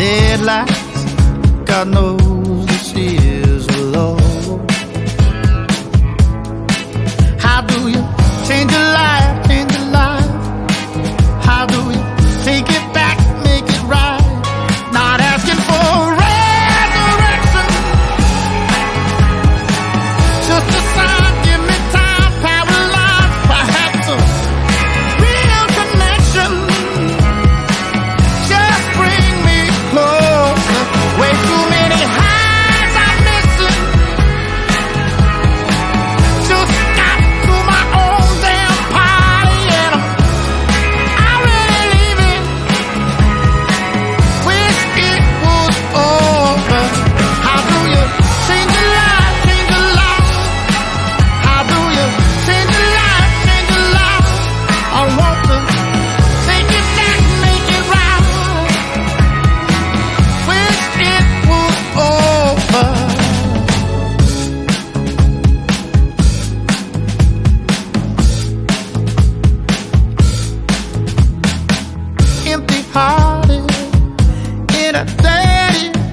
headlights. God knows this is low. How do you change your life, change your life? How do you take it back, make it right? Not asking for resurrection, just a sign, give me time, paralyzed, perhaps a real connection. Just bring me closer. Way too many highs I'm missing. Just got to my own damn party and I'm already leaving. Wish it was over. How do you change your life, change your life? How do you change your life, change your life? I want to take it back, make it right. Wish it was over. Empty hearted in a dirty